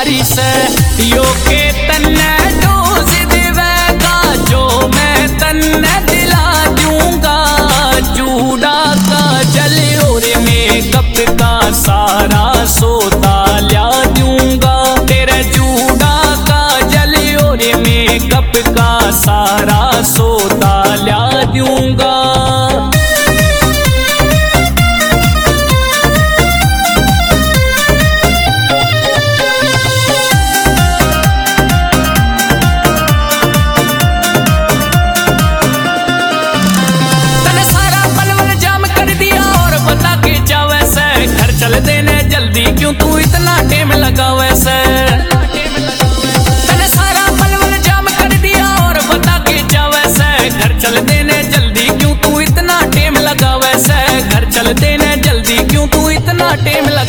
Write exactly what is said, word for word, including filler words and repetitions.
बारी से यो के तन्ने डोज देवेगा जो मैं तन्ने दिला दूंगा। चूड़ा का जल और मेकअप का सारा सौदा ला दूंगा। तेरे चूड़ा का जल और मेकअप का सारा सौदा ला दूंगा। चल देने जल्दी क्यों तू इतना टेम लगा वैसे। तने सारा पलवल जाम कर दिया और बता के जा वैसे। घर चल देने जल्दी क्यों तू इतना टेम लगा वैसे। घर चल देने जल्दी क्यों तू इतना टेम लगा